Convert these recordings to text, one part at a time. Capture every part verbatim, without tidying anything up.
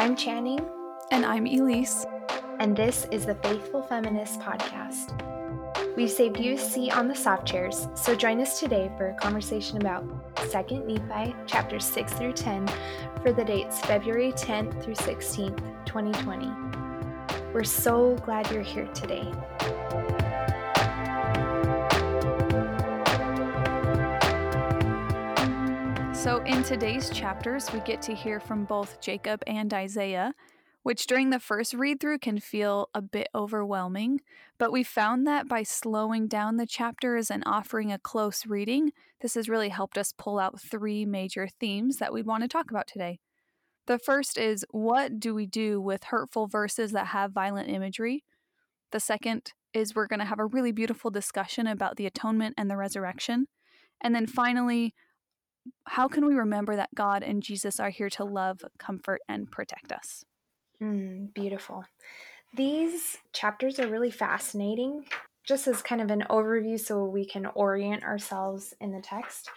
I'm Channing. And I'm Elise. And this is the Faithful Feminist Podcast. We've saved you a seat on the soft chairs, so join us today for a conversation about Second Nephi, chapters six through ten, for the dates February tenth through sixteenth, twenty twenty. We're so glad you're here today. So in today's chapters, we get to hear from both Jacob and Isaiah, which during the first read-through can feel a bit overwhelming, but we found that by slowing down the chapters and offering a close reading, this has really helped us pull out three major themes that we want to talk about today. The first is, what do we do with hurtful verses that have violent imagery? The second is, we're going to have a really beautiful discussion about the atonement and the resurrection. And then finally, how can we remember that God and Jesus are here to love, comfort, and protect us? Mm, beautiful. These chapters are really fascinating, just as kind of an overview so we can orient ourselves in the text.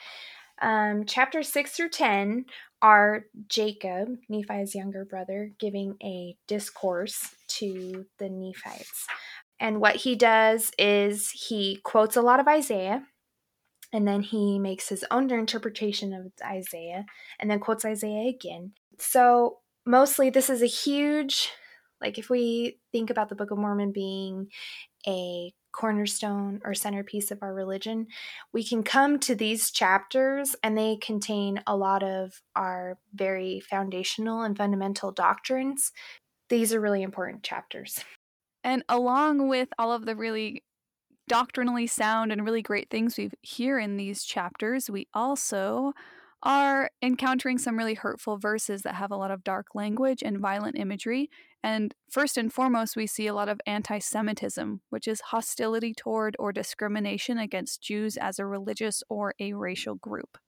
Um, chapters six through ten are Jacob, Nephi's younger brother, giving a discourse to the Nephites. And what he does is he quotes a lot of Isaiah, and then he makes his own interpretation of Isaiah, and then quotes Isaiah again. So mostly this is a huge, like if we think about the Book of Mormon being a cornerstone or centerpiece of our religion, we can come to these chapters and they contain a lot of our very foundational and fundamental doctrines. These are really important chapters. And along with all of the really doctrinally sound and really great things we hear in these chapters, we also are encountering some really hurtful verses that have a lot of dark language and violent imagery. And first and foremost, we see a lot of anti-Semitism, which is hostility toward or discrimination against Jews as a religious or a racial group.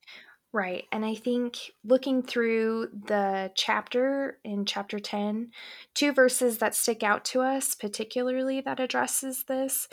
Right. And I think looking through the chapter in chapter ten, two verses that stick out to us, particularly that addresses this,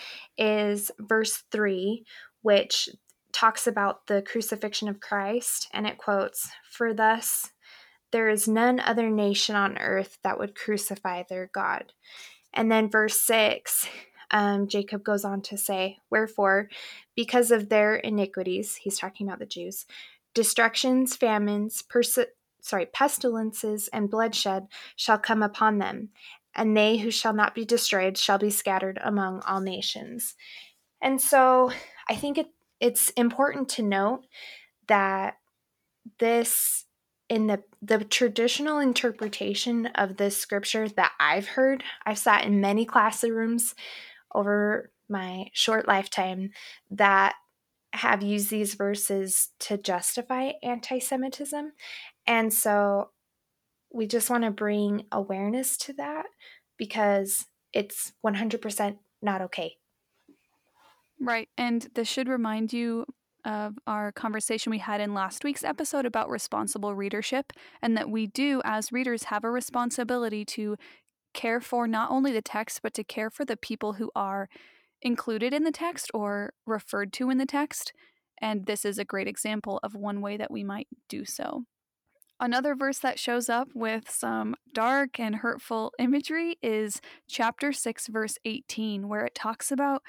is verse three, which talks about the crucifixion of Christ. And it quotes, "For thus there is none other nation on earth that would crucify their God." And then verse six, um, Jacob goes on to say, "Wherefore, because of their iniquities," he's talking about the Jews, "destructions, famines, perse- sorry, pestilences, and bloodshed shall come upon them, and they who shall not be destroyed shall be scattered among all nations." And so I think it, it's important to note that this, in the, the traditional interpretation of this scripture that I've heard, I've sat in many classrooms over my short lifetime that have used these verses to justify anti-Semitism. And so we just want to bring awareness to that because it's one hundred percent not okay. Right. And this should remind you of our conversation we had in last week's episode about responsible readership, and that we do, as readers, have a responsibility to care for not only the text, but to care for the people who are included in the text or referred to in the text. And this is a great example of one way that we might do so. Another verse that shows up with some dark and hurtful imagery is chapter six, verse eighteen, where it talks about,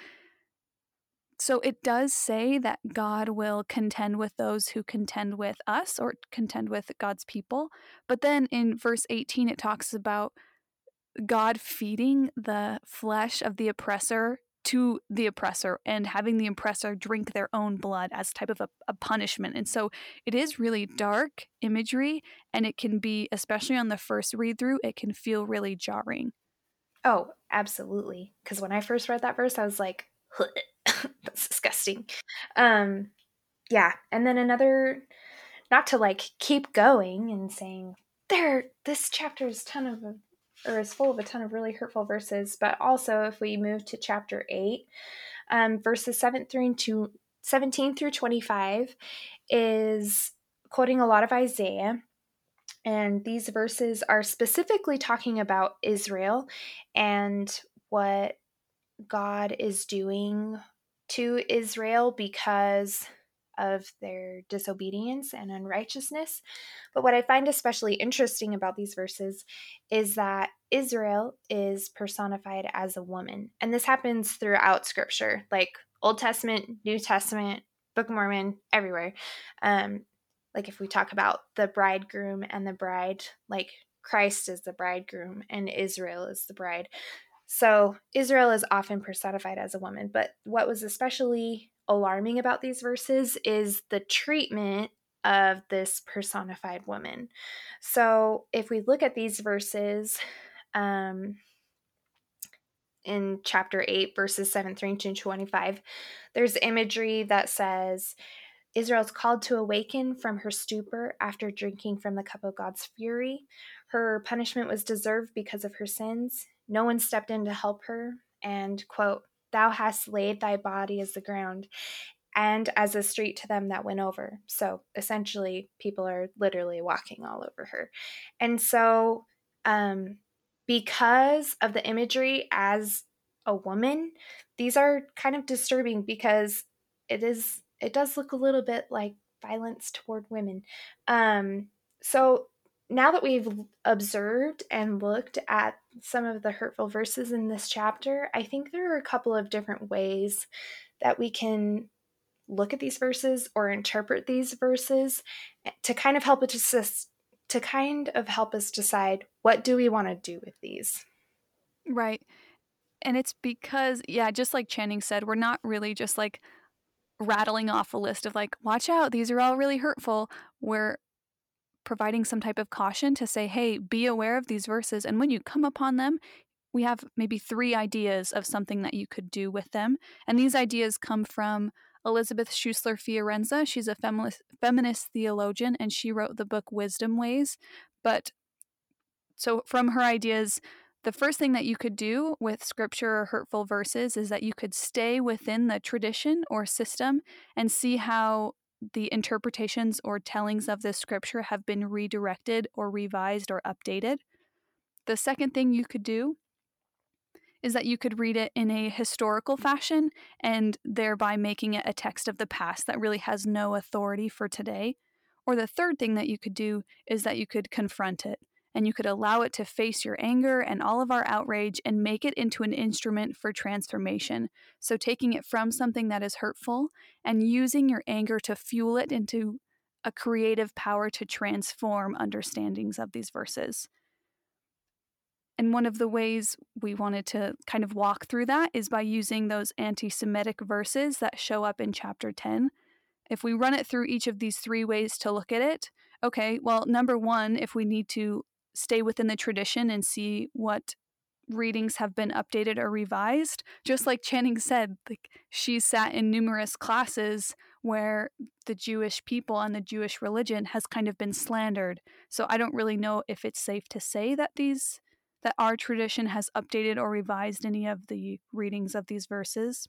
so it does say that God will contend with those who contend with us or contend with God's people. But then in verse eighteen, it talks about God feeding the flesh of the oppressor to the oppressor and having the oppressor drink their own blood as type of a, a punishment. And so it is really dark imagery, and it can be, especially on the first read through, it can feel really jarring. Oh, absolutely. Because when I first read that verse, I was like, that's disgusting. Um, yeah. And then another, not to like keep going and saying, there, this chapter is ton of, or is full of a ton of really hurtful verses, but also if we move to chapter eight, um, verses seven through to seventeen through twenty-five is quoting a lot of Isaiah. And these verses are specifically talking about Israel and what God is doing to Israel because of their disobedience and unrighteousness. But what I find especially interesting about these verses is that Israel is personified as a woman. And this happens throughout Scripture, like Old Testament, New Testament, Book of Mormon, everywhere. Um, like if we talk about the bridegroom and the bride, like Christ is the bridegroom and Israel is the bride. So Israel is often personified as a woman. But what was especially alarming about these verses is the treatment of this personified woman. So if we look at these verses, um, in chapter eight, verses seventeen to twenty-five, there's imagery that says, Israel's called to awaken from her stupor after drinking from the cup of God's fury. Her punishment was deserved because of her sins. No one stepped in to help her. And, quote, thou hast laid thy body as the ground and as a street to them that went over. So essentially, people are literally walking all over her. And so, um, because of the imagery as a woman, these are kind of disturbing because it is it does look a little bit like violence toward women. Um, so now that we've observed and looked at some of the hurtful verses in this chapter, I think there are a couple of different ways that we can look at these verses or interpret these verses to kind of help us to kind of help us decide what do we want to do with these. Right. And it's because, yeah, just like Channing said, we're not really just like rattling off a list of like, watch out, these are all really hurtful. We're providing some type of caution to say, hey, be aware of these verses. And when you come upon them, we have maybe three ideas of something that you could do with them. And these ideas come from Elizabeth Schussler Fiorenza. She's a feminist, feminist theologian, and she wrote the book Wisdom Ways. But so from her ideas, the first thing that you could do with scripture or hurtful verses is that you could stay within the tradition or system and see how the interpretations or tellings of this scripture have been redirected or revised or updated. The second thing you could do is that you could read it in a historical fashion and thereby making it a text of the past that really has no authority for today. Or the third thing that you could do is that you could confront it and you could allow it to face your anger and all of our outrage and make it into an instrument for transformation. So taking it from something that is hurtful and using your anger to fuel it into a creative power to transform understandings of these verses. And one of the ways we wanted to kind of walk through that is by using those anti-Semitic verses that show up in chapter ten. If we run it through each of these three ways to look at it, okay, well, number one, if we need to stay within the tradition and see what readings have been updated or revised, just like Channing said, like she's sat in numerous classes where the Jewish people and the Jewish religion has kind of been slandered. So I don't really know if it's safe to say that these that our tradition has updated or revised any of the readings of these verses.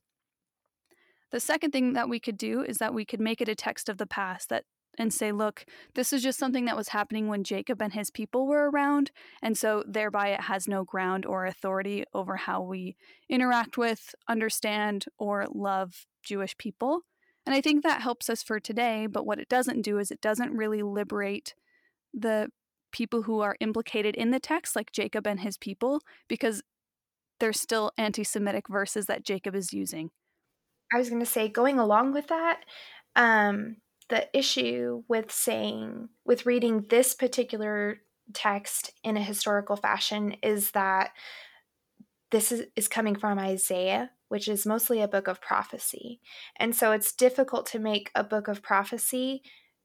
The second thing that we could do is that we could make it a text of the past that and say, look, this is just something that was happening when Jacob and his people were around, and so thereby it has no ground or authority over how we interact with, understand, or love Jewish people. And I think that helps us for today, but what it doesn't do is it doesn't really liberate the people who are implicated in the text, like Jacob and his people, because there's still anti-Semitic verses that Jacob is using. I was going to say, going along with that, um, the issue with saying, with reading this particular text in a historical fashion is that this is, is coming from Isaiah, which is mostly a book of prophecy. And so it's difficult to make a book of prophecy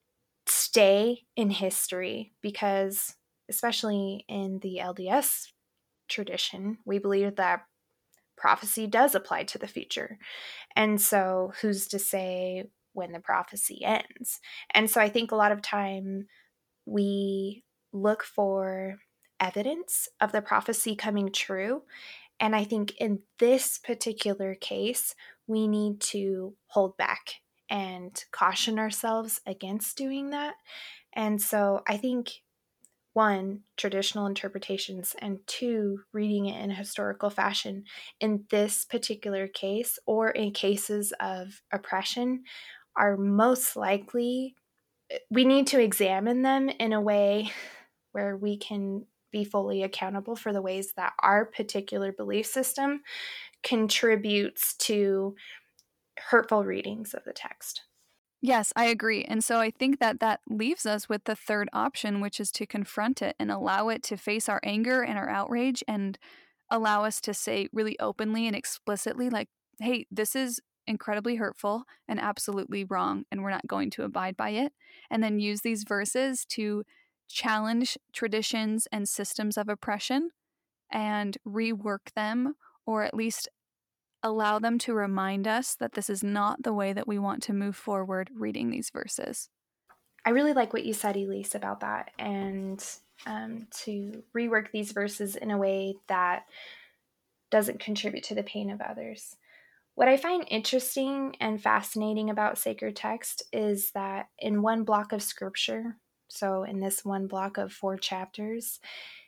stay in history because, especially in the L D S tradition, we believe that prophecy does apply to the future. And so who's to say when the prophecy ends? And so I think a lot of time we look for evidence of the prophecy coming true. And I think in this particular case, we need to hold back and caution ourselves against doing that. And so I think one, traditional interpretations, and two, reading it in a historical fashion in this particular case or in cases of oppression are most likely, we need to examine them in a way where we can be fully accountable for the ways that our particular belief system contributes to hurtful readings of the text. Yes, I agree. And so I think that that leaves us with the third option, which is to confront it and allow it to face our anger and our outrage and allow us to say really openly and explicitly, like, hey, this is incredibly hurtful and absolutely wrong, and we're not going to abide by it. And then use these verses to challenge traditions and systems of oppression and rework them, or at least allow them to remind us that this is not the way that we want to move forward reading these verses. I really like what you said, Elise, about that, and um, to rework these verses in a way that doesn't contribute to the pain of others. What I find interesting and fascinating about sacred text is that in one block of scripture, so in this one block of four chapters,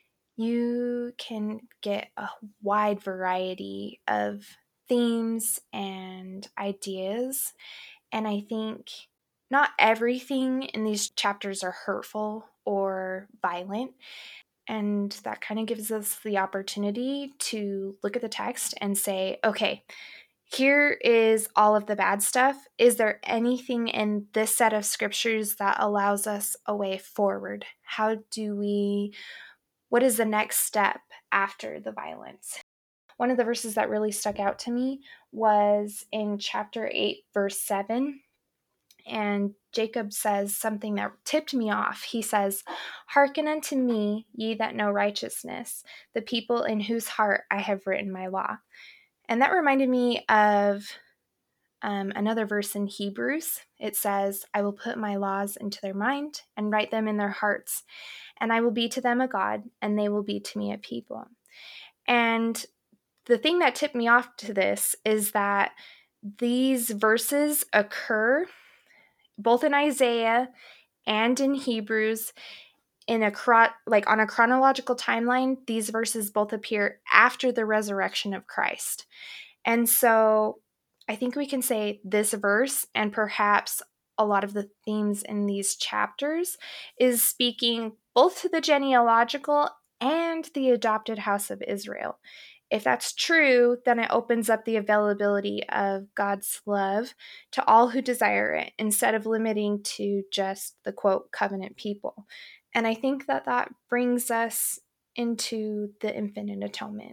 you can get a wide variety of themes and ideas. And I think not everything in these chapters are hurtful or violent. And that kind of gives us the opportunity to look at the text and say, okay, here is all of the bad stuff. Is there anything in this set of scriptures that allows us a way forward? How do we, what is the next step after the violence? One of the verses that really stuck out to me was in chapter eight, verse seven. And Jacob says something that tipped me off. He says, "Hearken unto me, ye that know righteousness, the people in whose heart I have written my law." And that reminded me of um, another verse in Hebrews. It says, "I will put my laws into their mind and write them in their hearts, and I will be to them a God, and they will be to me a people." And the thing that tipped me off to this is that these verses occur both in Isaiah and in Hebrews in a chro- like on a chronological timeline. These verses both appear after the resurrection of Christ. And so I think we can say this verse, and perhaps a lot of the themes in these chapters, is speaking both to the genealogical and the adopted house of Israel. If that's true, then it opens up the availability of God's love to all who desire it, instead of limiting to just the quote covenant people. And I think that that brings us into the infinite atonement.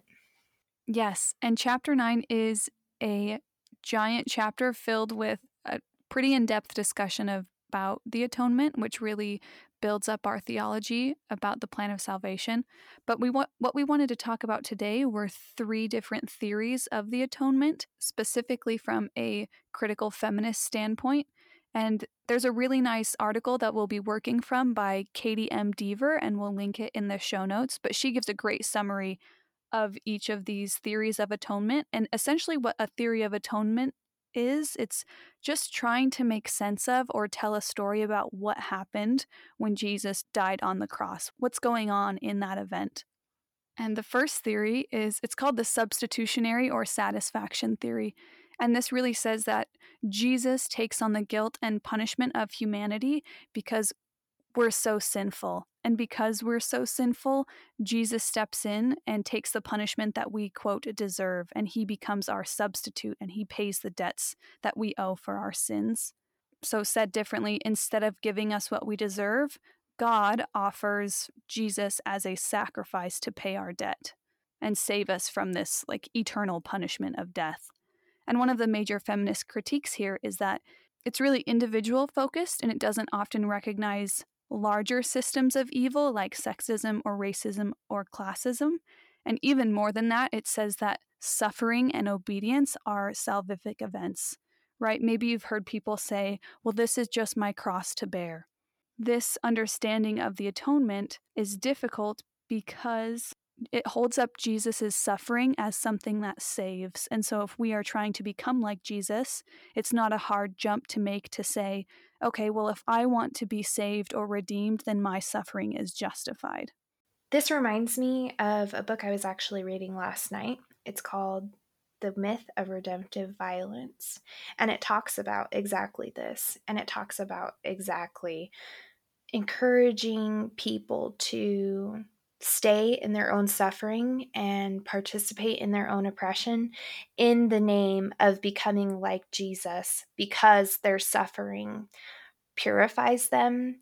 Yes, and chapter nine is a giant chapter filled with a pretty in-depth discussion of, about the atonement, which really builds up our theology about the plan of salvation. But we want what we wanted to talk about today were three different theories of the atonement, specifically from a critical feminist standpoint. And there's a really nice article that we'll be working from by Katie M. Deaver, and we'll link it in the show notes. But she gives a great summary of each of these theories of atonement. And essentially, what a theory of atonement is, it's just trying to make sense of or tell a story about what happened when Jesus died on the cross, what's going on in that event. And the first theory is, it's called the substitutionary or satisfaction theory. And this really says that Jesus takes on the guilt and punishment of humanity because we're so sinful. And because we're so sinful, Jesus steps in and takes the punishment that we, quote, deserve. And he becomes our substitute and he pays the debts that we owe for our sins. So, said differently, instead of giving us what we deserve, God offers Jesus as a sacrifice to pay our debt and save us from this like eternal punishment of death. And one of the major feminist critiques here is that it's really individual focused and it doesn't often recognize larger systems of evil like sexism or racism or classism. And even more than that, it says that suffering and obedience are salvific events, right? Maybe you've heard people say, well, this is just my cross to bear. This understanding of the atonement is difficult because it holds up Jesus's suffering as something that saves. And so if we are trying to become like Jesus, it's not a hard jump to make to say, okay, well, if I want to be saved or redeemed, then my suffering is justified. This reminds me of a book I was actually reading last night. It's called the myth of redemptive violence. And it talks about exactly this. And it talks about exactly encouraging people to stay in their own suffering and participate in their own oppression in the name of becoming like Jesus, because their suffering purifies them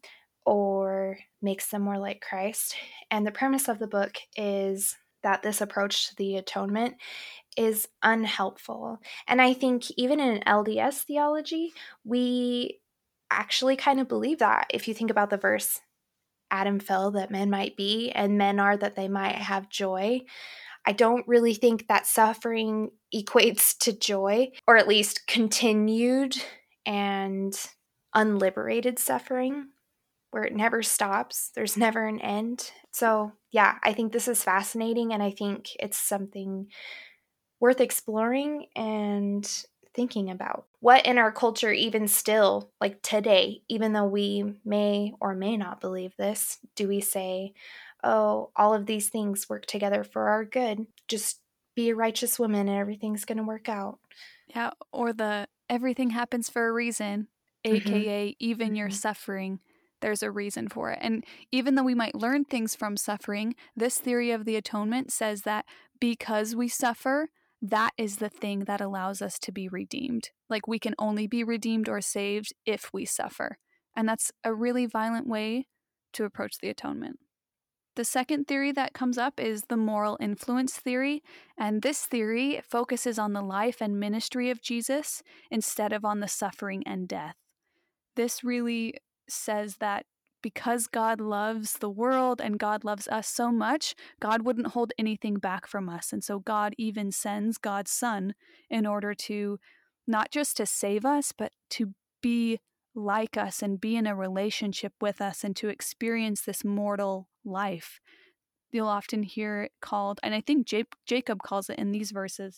or makes them more like Christ. And the premise of the book is that this approach to the atonement is unhelpful. And I think even in L D S theology, we actually kind of believe that. If you think about the verse, Adam fell that men might be, and men are that they might have joy. I don't really think that suffering equates to joy, or at least continued and unliberated suffering, where it never stops. There's never an end. So, yeah, I think this is fascinating, and I think it's something worth exploring and thinking about. What in our culture, even still, like today, even though we may or may not believe this, do we say, oh, all of these things work together for our good? Just be a righteous woman and everything's going to work out. Yeah, or the everything happens for a reason, Mm-hmm. aka even your Mm-hmm. suffering, there's a reason for it. And even though we might learn things from suffering, this theory of the atonement says that because we suffer, that is the thing that allows us to be redeemed. Like we can only be redeemed or saved if we suffer. And that's a really violent way to approach the atonement. The second theory that comes up is the moral influence theory, and this theory focuses on the life and ministry of Jesus instead of on the suffering and death. This really says that because God loves the world and God loves us so much, God wouldn't hold anything back from us. And so God even sends God's Son in order to not just to save us, but to be like us and be in a relationship with us and to experience this mortal life. You'll often hear it called, and I think Jacob calls it in these verses,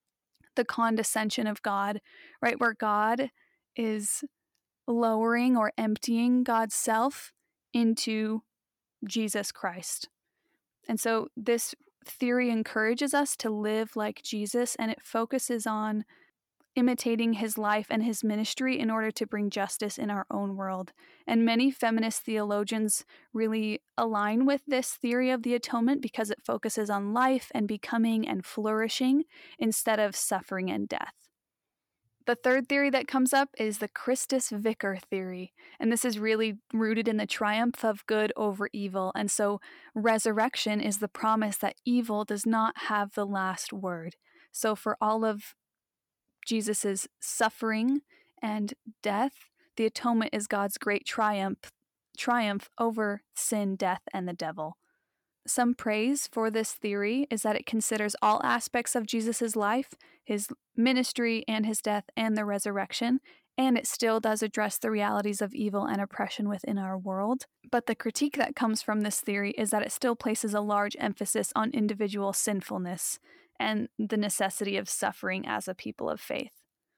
the condescension of God, right? Where God is lowering or emptying God's self into Jesus Christ. And so this theory encourages us to live like Jesus, and it focuses on imitating his life and his ministry in order to bring justice in our own world. And many feminist theologians really align with this theory of the atonement because it focuses on life and becoming and flourishing instead of suffering and death. The third theory that comes up is the Christus Vicar theory, and this is really rooted in the triumph of good over evil. And so resurrection is the promise that evil does not have the last word. So for all of Jesus' suffering and death, the atonement is God's great triumph, triumph over sin, death, and the devil. Some praise for this theory is that it considers all aspects of Jesus' life, his ministry and his death and the resurrection, and it still does address the realities of evil and oppression within our world. But the critique that comes from this theory is that it still places a large emphasis on individual sinfulness and the necessity of suffering as a people of faith.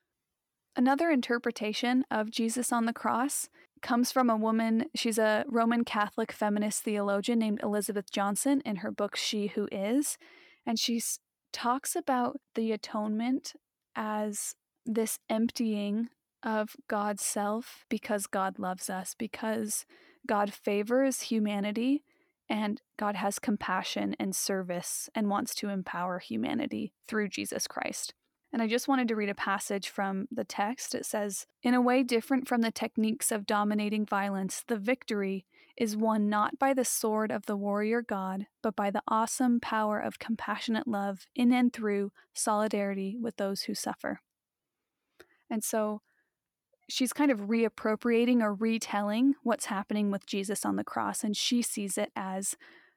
Another interpretation of Jesus on the cross comes from a woman. She's a Roman Catholic feminist theologian named Elizabeth Johnson in her book She Who Is. And she talks about the atonement as this emptying of God's self because God loves us, because God favors humanity and God has compassion and service and wants to empower humanity through Jesus Christ. And I just wanted to read a passage from the text. It says, "In a way different from the techniques of dominating violence, the victory is won not by the sword of the warrior God, but by the awesome power of compassionate love in and through solidarity with those who suffer." And so she's kind of reappropriating or retelling what's happening with Jesus on the cross, and she sees it as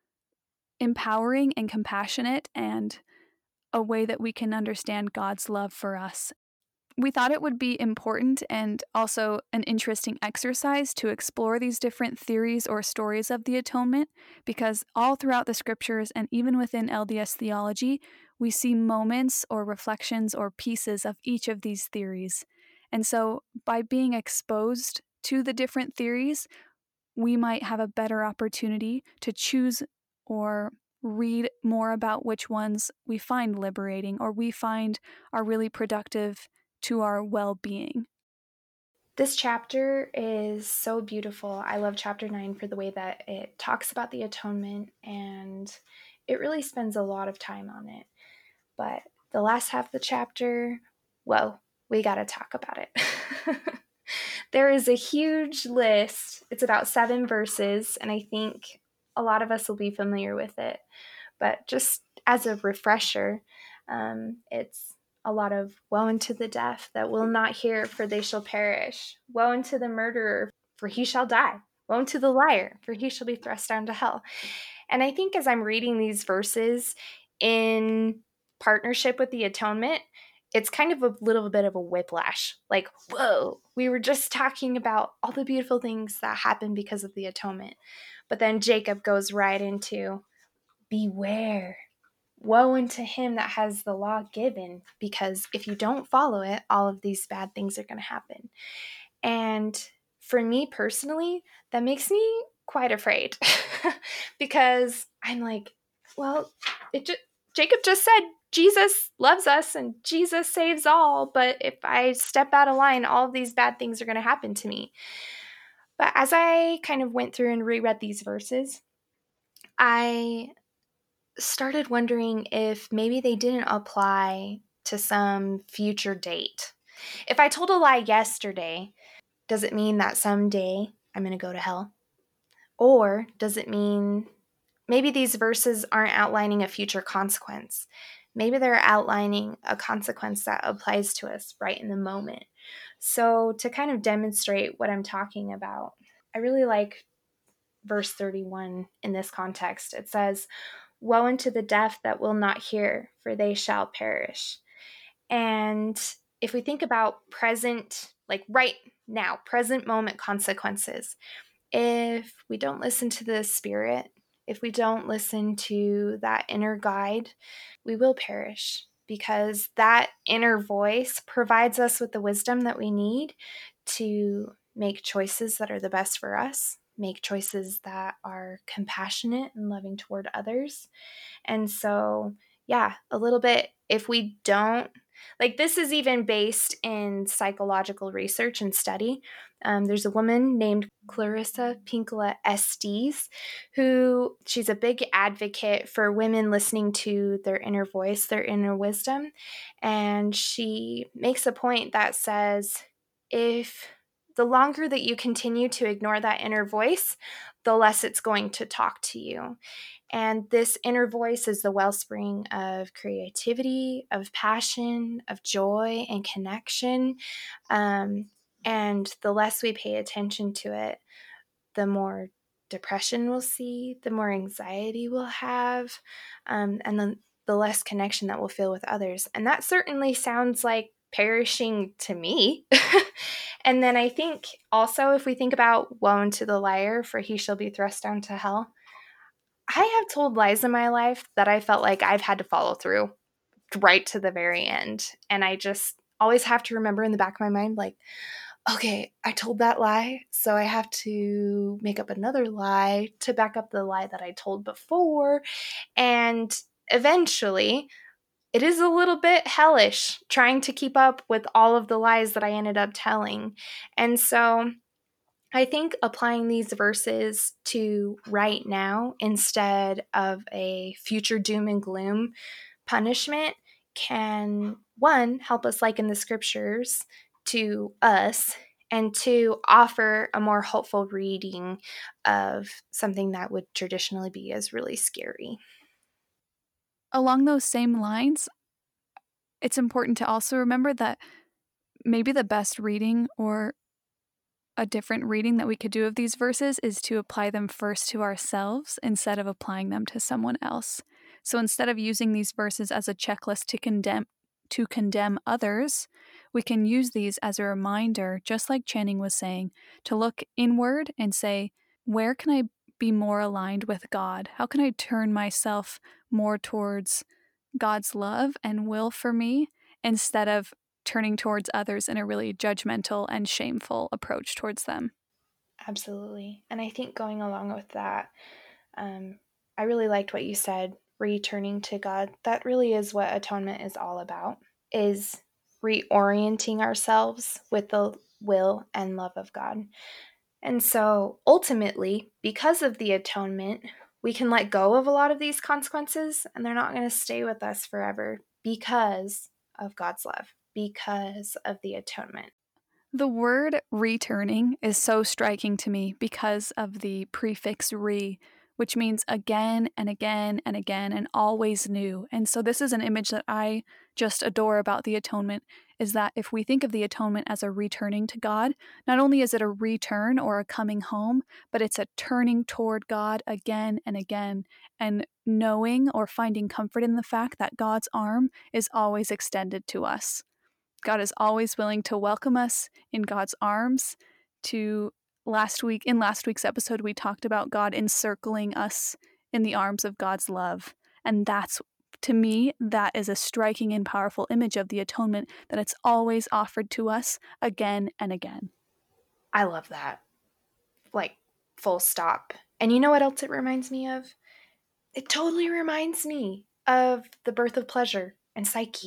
empowering and compassionate and a way that we can understand God's love for us. We thought it would be important and also an interesting exercise to explore these different theories or stories of the atonement, because all throughout the scriptures and even within L D S theology, we see moments or reflections or pieces of each of these theories. And so by being exposed to the different theories, we might have a better opportunity to choose or read more about which ones we find liberating or we find are really productive to our well-being. This chapter is so beautiful. I love chapter nine for the way that it talks about the atonement, and it really spends a lot of time on it. But the last half of the chapter, whoa, we got to talk about it. There is a huge list. It's about seven verses, and I think a lot of us will be familiar with it. But just as a refresher, um, it's a lot of woe unto the deaf that will not hear, for they shall perish. Woe unto the murderer, for he shall die. Woe unto the liar, for he shall be thrust down to hell. And I think as I'm reading these verses in partnership with the atonement, it's kind of a little bit of a whiplash. Like, whoa, we were just talking about all the beautiful things that happen because of the atonement. But then Jacob goes right into, beware. Woe unto him that has the law given, because if you don't follow it, all of these bad things are going to happen. And for me personally, that makes me quite afraid because I'm like, well, it just, Jacob just said Jesus loves us and Jesus saves all, but if I step out of line, all of these bad things are going to happen to me. But as I kind of went through and reread these verses, I started wondering if maybe they didn't apply to some future date. If I told a lie yesterday, does it mean that someday I'm going to go to hell? Or does it mean maybe these verses aren't outlining a future consequence? Maybe they're outlining a consequence that applies to us right in the moment. So to kind of demonstrate what I'm talking about, I really like verse thirty-one in this context. It says, woe unto the deaf that will not hear, for they shall perish. And if we think about present, like right now, present moment consequences, if we don't listen to the Spirit, if we don't listen to that inner guide, we will perish, because that inner voice provides us with the wisdom that we need to make choices that are the best for us, make choices that are compassionate and loving toward others. And so, yeah, a little bit, if we don't, like this is even based in psychological research and study. Um, there's a woman named Clarissa Pinkola Estes, who she's a big advocate for women listening to their inner voice, their inner wisdom. And she makes a point that says, if the longer that you continue to ignore that inner voice, the less it's going to talk to you. And this inner voice is the wellspring of creativity, of passion, of joy and connection. Um, and the less we pay attention to it, the more depression we'll see, the more anxiety we'll have, um, and then the less connection that we'll feel with others. And that certainly sounds like perishing to me. And then I think also, if we think about woe unto the liar, for he shall be thrust down to hell, I have told lies in my life that I felt like I've had to follow through right to the very end. And I just always have to remember in the back of my mind, like, okay, I told that lie, so I have to make up another lie to back up the lie that I told before. And eventually, it is a little bit hellish trying to keep up with all of the lies that I ended up telling. And so I think applying these verses to right now instead of a future doom and gloom punishment can, one, help us liken the scriptures to us, and two, offer a more hopeful reading of something that would traditionally be as really scary. Along those same lines, it's important to also remember that maybe the best reading or a different reading that we could do of these verses is to apply them first to ourselves instead of applying them to someone else. So instead of using these verses as a checklist to condemn to condemn others, we can use these as a reminder, just like Channing was saying, to look inward and say, where can I be more aligned with God? How can I turn myself more towards God's love and will for me instead of turning towards others in a really judgmental and shameful approach towards them? Absolutely. And I think going along with that, um, I really liked what you said, returning to God. That really is what atonement is all about, is reorienting ourselves with the will and love of God. And so ultimately, because of the atonement, we can let go of a lot of these consequences, and they're not going to stay with us forever because of God's love, because of the atonement. The word returning is so striking to me because of the prefix re, which means again and again and again and always new. And so this is an image that I just adore about the atonement, is that if we think of the atonement as a returning to God, not only is it a return or a coming home, but it's a turning toward God again and again, and knowing or finding comfort in the fact that God's arm is always extended to us. God is always willing to welcome us in God's arms. To last week, in last week's episode, we talked about God encircling us in the arms of God's love. And that's, to me, that is a striking and powerful image of the atonement, that it's always offered to us again and again. I love that. Like, full stop. And you know what else it reminds me of? It totally reminds me of The Birth of Pleasure and Psyche.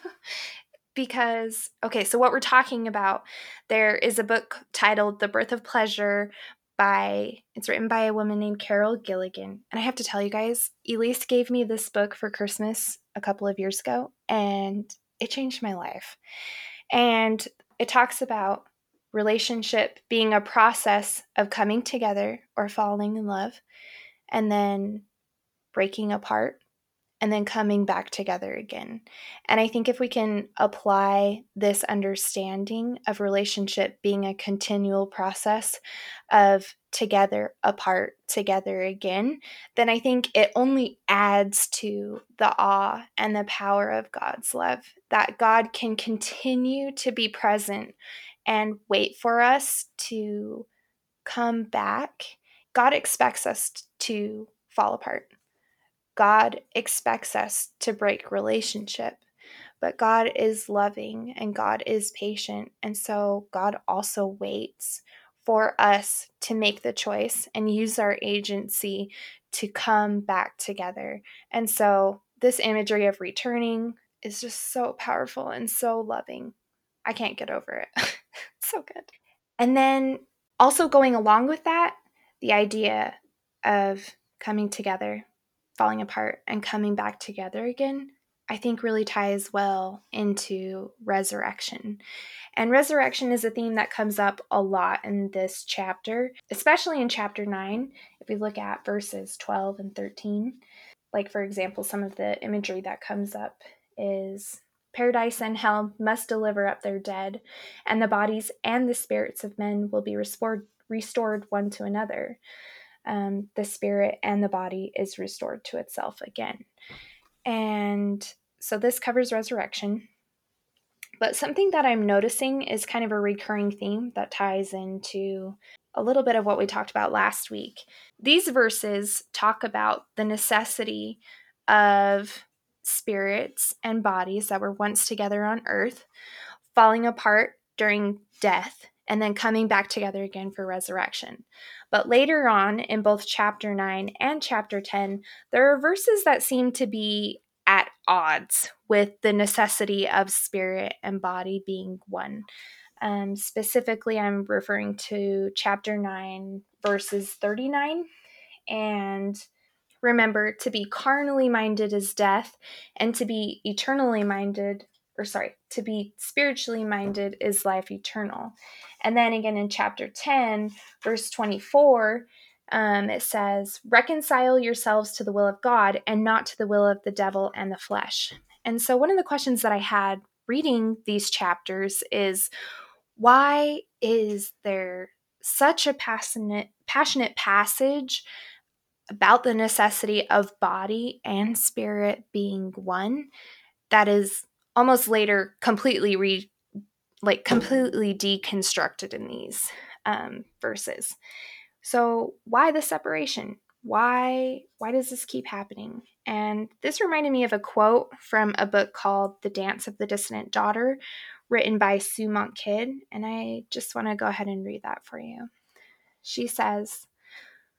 Because, okay, so what we're talking about, there is a book titled The Birth of Pleasure by, it's written by a woman named Carol Gilligan. And I have to tell you guys, Elise gave me this book for Christmas a couple of years ago, and it changed my life. And it talks about relationship being a process of coming together or falling in love, and then breaking apart, and then coming back together again. And I think if we can apply this understanding of relationship being a continual process of together, apart, together again, then I think it only adds to the awe and the power of God's love, that God can continue to be present and wait for us to come back. God expects us to fall apart. God expects us to break relationship, but God is loving and God is patient. And so God also waits for us to make the choice and use our agency to come back together. And so this imagery of returning is just so powerful and so loving. I can't get over it. It's so good. And then also going along with that, the idea of coming together, falling apart, and coming back together again, I think really ties well into resurrection. And resurrection is a theme that comes up a lot in this chapter, especially in chapter nine, if we look at verses twelve and thirteen. Like, for example, some of the imagery that comes up is paradise and hell must deliver up their dead, and the bodies and the spirits of men will be restored, restored one to another. Um, the spirit and the body is restored to itself again. And so this covers resurrection. But something that I'm noticing is kind of a recurring theme that ties into a little bit of what we talked about last week. These verses talk about the necessity of spirits and bodies that were once together on earth falling apart during death and then coming back together again for resurrection. But later on in both chapter nine and chapter ten, there are verses that seem to be at odds with the necessity of spirit and body being one. Um, specifically, I'm referring to chapter nine, verses thirty-nine. And remember, to be carnally minded is death, and to be eternally minded, or sorry, to be spiritually minded is life eternal. And then again in chapter ten, verse twenty-four, um, it says, reconcile yourselves to the will of God and not to the will of the devil and the flesh. And so one of the questions that I had reading these chapters is, why is there such a passionate, passionate passage about the necessity of body and spirit being one that is almost later completely re like completely deconstructed in these um, verses? So why the separation? Why why does this keep happening? And this reminded me of a quote from a book called The Dance of the Dissonant Daughter, written by Sue Monk Kidd, and I just want to go ahead and read that for you. She says,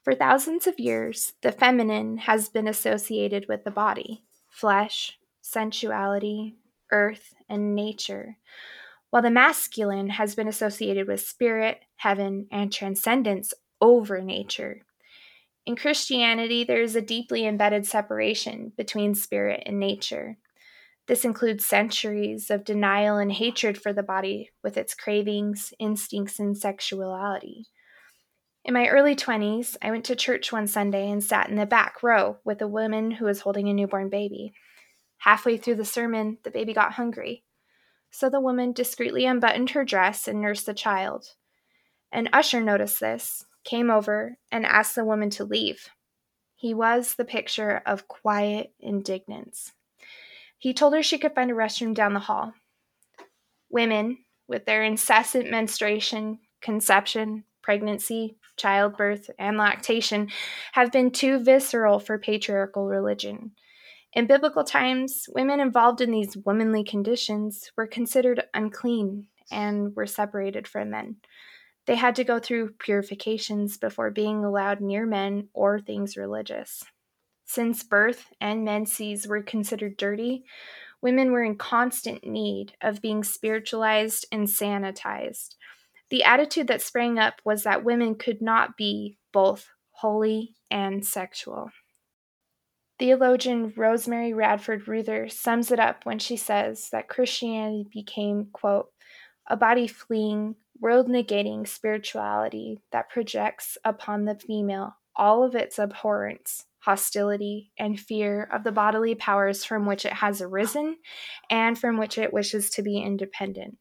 For thousands of years, the feminine has been associated with the body, flesh, sensuality, earth, and nature, while the masculine has been associated with spirit, heaven, and transcendence over nature. In Christianity, there is a deeply embedded separation between spirit and nature. This includes centuries of denial and hatred for the body with its cravings, instincts, and sexuality. In my early twenties, I went to church one Sunday and sat in the back row with a woman who was holding a newborn baby. Halfway through the sermon, the baby got hungry. So the woman discreetly unbuttoned her dress and nursed the child. An usher noticed this, came over, and asked the woman to leave. He was the picture of quiet indignance. He told her she could find a restroom down the hall. Women, with their incessant menstruation, conception, pregnancy, childbirth, and lactation, have been too visceral for patriarchal religion. In biblical times, women involved in these womanly conditions were considered unclean and were separated from men. They had to go through purifications before being allowed near men or things religious. Since birth and menses were considered dirty, women were in constant need of being spiritualized and sanitized. The attitude that sprang up was that women could not be both holy and sexual. Theologian Rosemary Radford Ruther sums it up when she says that Christianity became, quote, a body fleeing, world negating spirituality that projects upon the female all of its abhorrence, hostility, and fear of the bodily powers from which it has arisen and from which it wishes to be independent.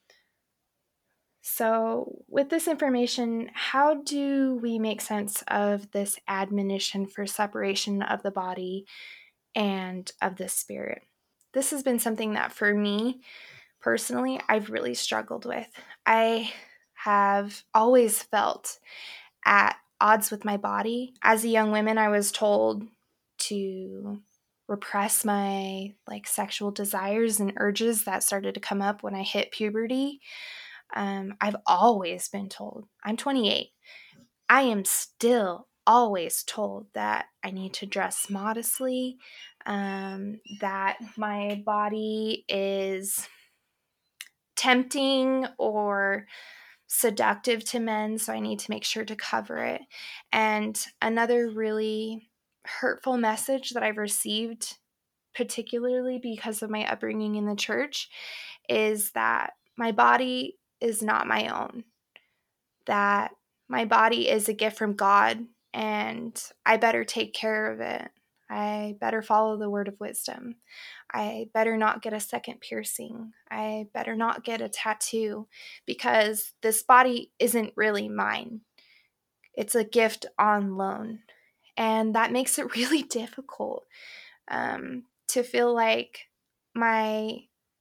So, with this information, how do we make sense of this admonition for separation of the body and of the spirit? This has been something that for me personally, I've really struggled with. I have always felt at odds with my body. As a young woman, I was told to repress my like sexual desires and urges that started to come up when I hit puberty. Um, I've always been told, I'm twenty-eight, I am still always told that I need to dress modestly, um, that my body is tempting or seductive to men, so I need to make sure to cover it. And another really hurtful message that I've received, particularly because of my upbringing in the church, is that my body is not my own, that my body is a gift from God and I better take care of it. I better follow the word of wisdom. I better not get a second piercing. I better not get a tattoo because this body isn't really mine. It's a gift on loan. And that makes it really difficult um, to feel like my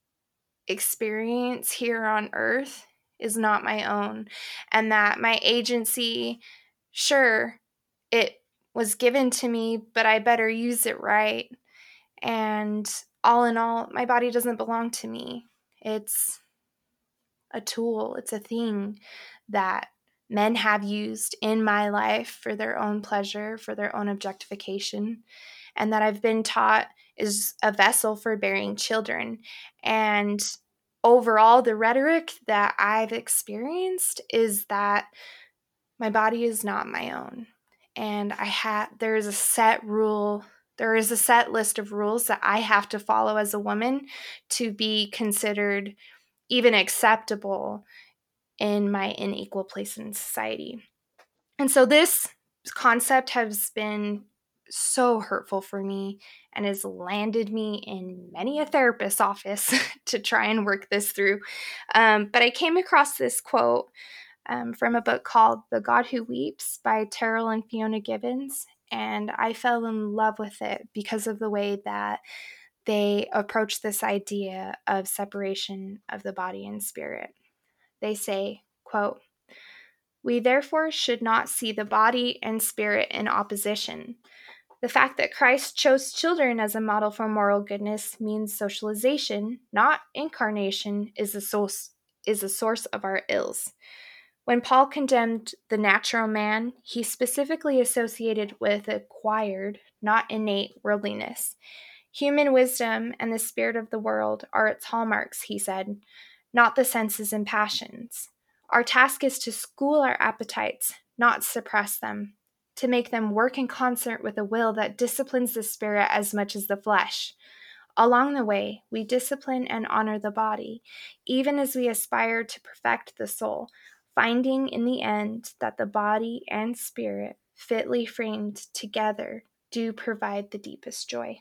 experience here on earth is not my own, and that my agency, sure, it was given to me, but I better use it right. And all in all, my body doesn't belong to me. It's a tool, it's a thing that men have used in my life for their own pleasure, for their own objectification, and that I've been taught is a vessel for bearing children. And overall, the rhetoric that I've experienced is that my body is not my own. And I had there is a set rule, there is a set list of rules that I have to follow as a woman to be considered even acceptable in my unequal place in society. And so this concept has been so hurtful for me and has landed me in many a therapist's office to try and work this through. Um, but I came across this quote um, from a book called The God Who Weeps by Terrell and Fiona Gibbons, and I fell in love with it because of the way that they approach this idea of separation of the body and spirit. They say, quote, "We therefore should not see the body and spirit in opposition. The fact that Christ chose children as a model for moral goodness means socialization, not incarnation, is a source is a source of our ills. When Paul condemned the natural man, he specifically associated with acquired, not innate worldliness. Human wisdom and the spirit of the world are its hallmarks, he said, not the senses and passions. Our task is to school our appetites, not suppress them, to make them work in concert with a will that disciplines the spirit as much as the flesh. Along the way, we discipline and honor the body, even as we aspire to perfect the soul, finding in the end that the body and spirit, fitly framed together, do provide the deepest joy.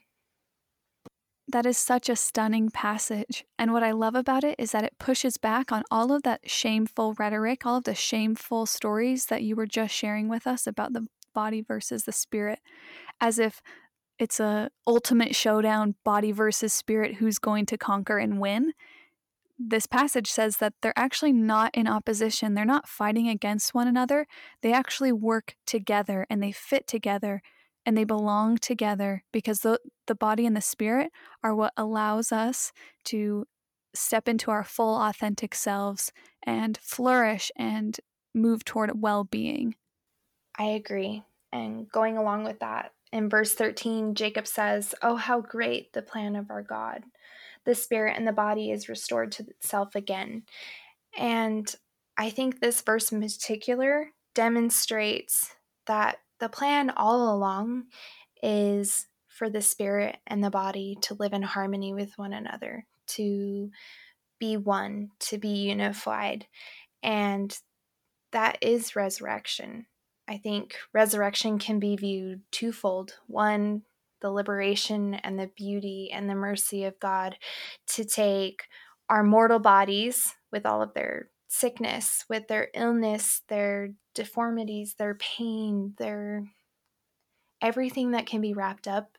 That is such a stunning passage. And what I love about it is that it pushes back on all of that shameful rhetoric, all of the shameful stories that you were just sharing with us about the body versus the spirit, as if it's a ultimate showdown, body versus spirit, who's going to conquer and win. This passage says that they're actually not in opposition. They're not fighting against one another. They actually work together and they fit together and they belong together, because the, the body and the spirit are what allows us to step into our full authentic selves and flourish and move toward well-being. I agree. And going along with that, in verse thirteen, Jacob says, "Oh, how great the plan of our God. The spirit and the body is restored to itself again." And I think this verse in particular demonstrates that the plan all along is for the spirit and the body to live in harmony with one another, to be one, to be unified. And that is resurrection. I think resurrection can be viewed twofold. One, the liberation and the beauty and the mercy of God to take our mortal bodies with all of their sickness, with their illness, their deformities, their pain, their everything that can be wrapped up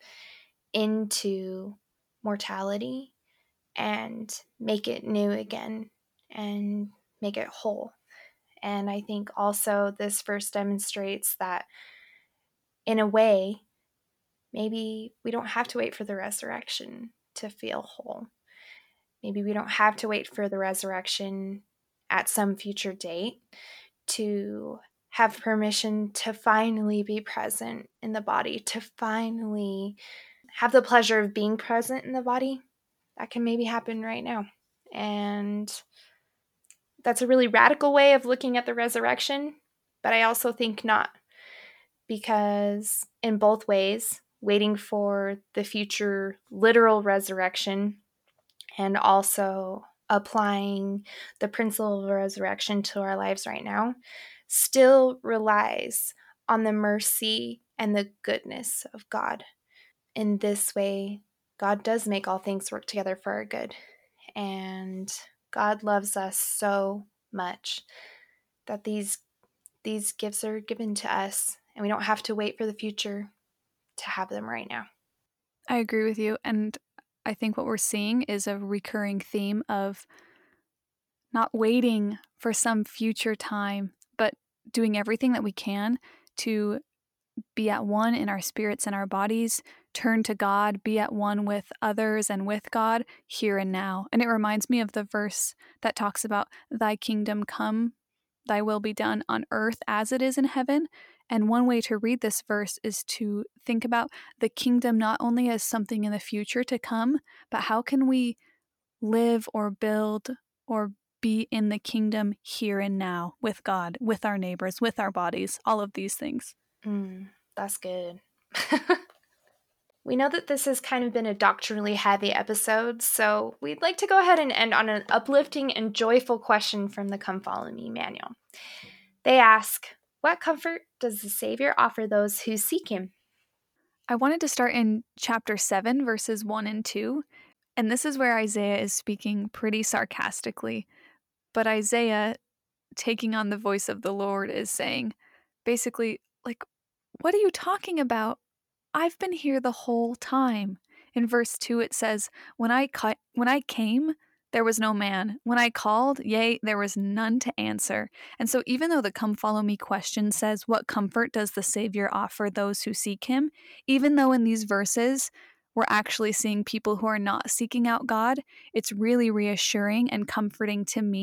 into mortality, and make it new again and make it whole. And I think also this verse demonstrates that, in a way, maybe we don't have to wait for the resurrection to feel whole. Maybe we don't have to wait for the resurrection at some future date to have permission to finally be present in the body, to finally have the pleasure of being present in the body. That can maybe happen right now. And that's a really radical way of looking at the resurrection, but I also think not, because in both ways, waiting for the future literal resurrection and also applying the principle of resurrection to our lives right now still relies on the mercy and the goodness of God. In this way, God does make all things work together for our good. And God loves us so much that these these gifts are given to us, and we don't have to wait for the future to have them right now. I agree with you. And I think what we're seeing is a recurring theme of not waiting for some future time, but doing everything that we can to be at one in our spirits and our bodies, turn to God, be at one with others and with God here and now. And it reminds me of the verse that talks about thy kingdom come, thy will be done on earth as it is in heaven. And one way to read this verse is to think about the kingdom not only as something in the future to come, but how can we live or build or be in the kingdom here and now with God, with our neighbors, with our bodies, all of these things. Mm, that's good. We know that this has kind of been a doctrinally heavy episode, so we'd like to go ahead and end on an uplifting and joyful question from the Come Follow Me manual. They ask, what comfort does the Savior offer those who seek him? I wanted to start in chapter seven, verses one and two, and this is where Isaiah is speaking pretty sarcastically. But Isaiah, taking on the voice of the Lord, is saying, basically, like, what are you talking about? I've been here the whole time. In verse two, it says, When I, ca- when I came, there was no man. When I called, yea, there was none to answer. And so, even though the come follow me question says, what comfort does the Savior offer those who seek him? Even though in these verses, we're actually seeing people who are not seeking out God, it's really reassuring and comforting to me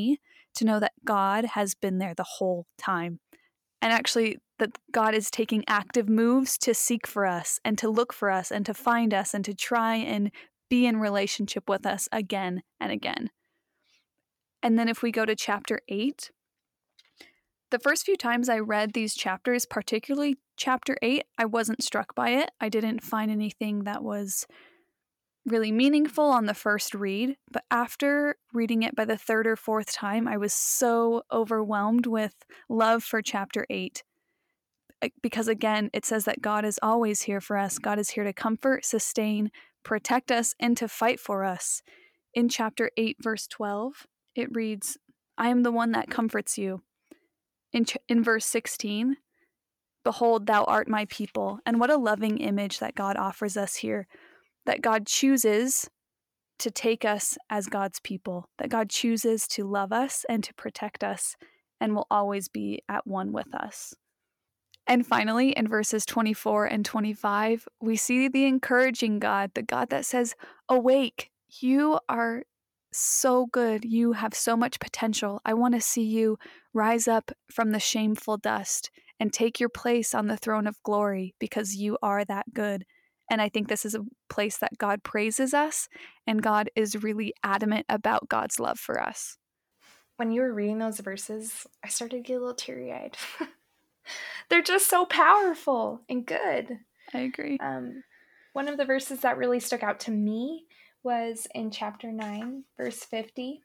to know that God has been there the whole time. And actually, that God is taking active moves to seek for us and to look for us and to find us and to try and be in relationship with us again and again. And then if we go to chapter eight, the first few times I read these chapters, particularly chapter eight, I wasn't struck by it. I didn't find anything that was really meaningful on the first read, but after reading it by the third or fourth time, I was so overwhelmed with love for chapter eight. Because again, it says that God is always here for us. God is here to comfort, sustain, protect us, and to fight for us. In chapter eight, verse twelve, it reads, I am the one that comforts you. In, ch- in verse sixteen, behold, thou art my people. And what a loving image that God offers us here, that God chooses to take us as God's people, that God chooses to love us and to protect us and will always be at one with us. And finally, in verses twenty-four and twenty-five, we see the encouraging God, the God that says, awake, you are so good. You have so much potential. I want to see you rise up from the shameful dust and take your place on the throne of glory because you are that good. And I think this is a place that God praises us, and God is really adamant about God's love for us. When you were reading those verses, I started to get a little teary-eyed. They're just so powerful and good. I agree. Um, one of the verses that really stuck out to me was in chapter nine, verse fifty.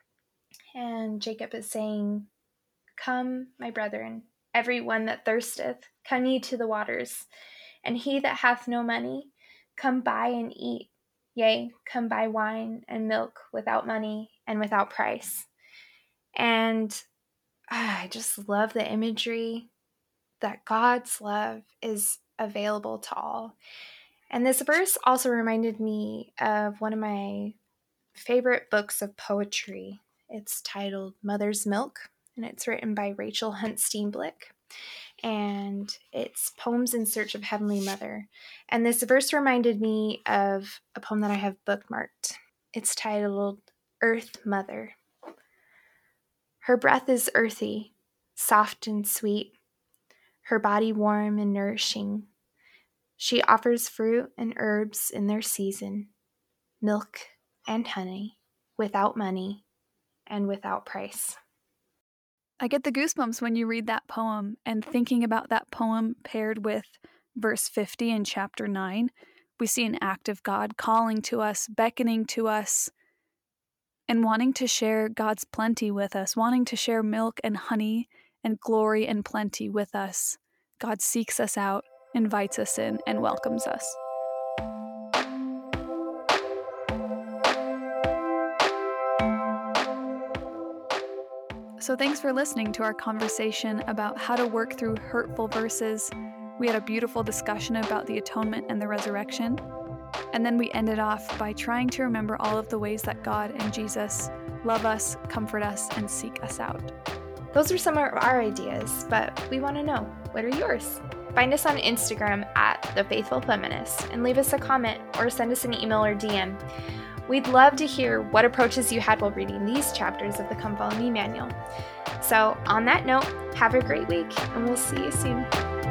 And Jacob is saying, come, my brethren, every one that thirsteth, come ye to the waters. And he that hath no money, come buy and eat. Yea, come buy wine and milk without money and without price. And ah, I just love the imagery that God's love is available to all. And this verse also reminded me of one of my favorite books of poetry. It's titled Mother's Milk, and it's written by Rachel Hunt Steenblick. And it's Poems in Search of Heavenly Mother. And this verse reminded me of a poem that I have bookmarked. It's titled Earth Mother. Her breath is earthy, soft and sweet, her body warm and nourishing. She offers fruit and herbs in their season, milk and honey, without money and without price. I get the goosebumps when you read that poem, and thinking about that poem paired with verse fifty in chapter nine, we see an act of God calling to us, beckoning to us, and wanting to share God's plenty with us, wanting to share milk and honey and glory and plenty with us. God seeks us out, invites us in, and welcomes us. So thanks for listening to our conversation about how to work through hurtful verses. We had a beautiful discussion about the atonement and the resurrection. And then we ended off by trying to remember all of the ways that God and Jesus love us, comfort us, and seek us out. Those are some of our ideas, but we want to know, what are yours? Find us on Instagram at The Faithful Feminist and leave us a comment or send us an email or D M. We'd love to hear what approaches you had while reading these chapters of the Come Follow Me manual. So on that note, have a great week, and we'll see you soon.